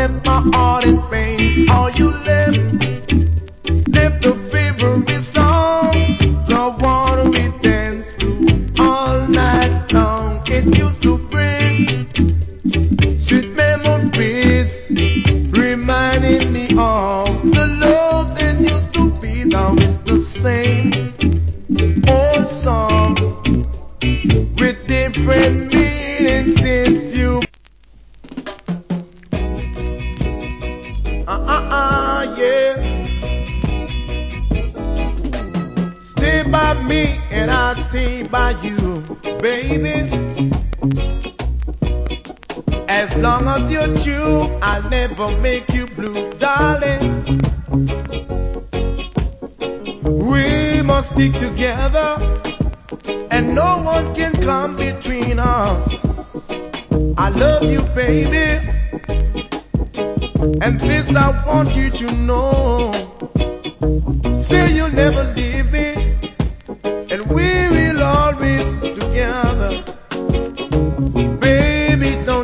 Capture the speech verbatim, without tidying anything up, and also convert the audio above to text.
left my heart in pain. All you left, left the favorite song, the one we danced to all night long. It used to bring sweet memories, reminding me of the love that used to be. Now it's the same old song with different meanings since you. Uh-uh-uh, yeah. Stay by me and I'll stay by you, baby. As long as you're true, I'll never make you blue, darling. We must stick together, and no one can come between us. I love you, baby, and this I want you to know. Say you'll never leave.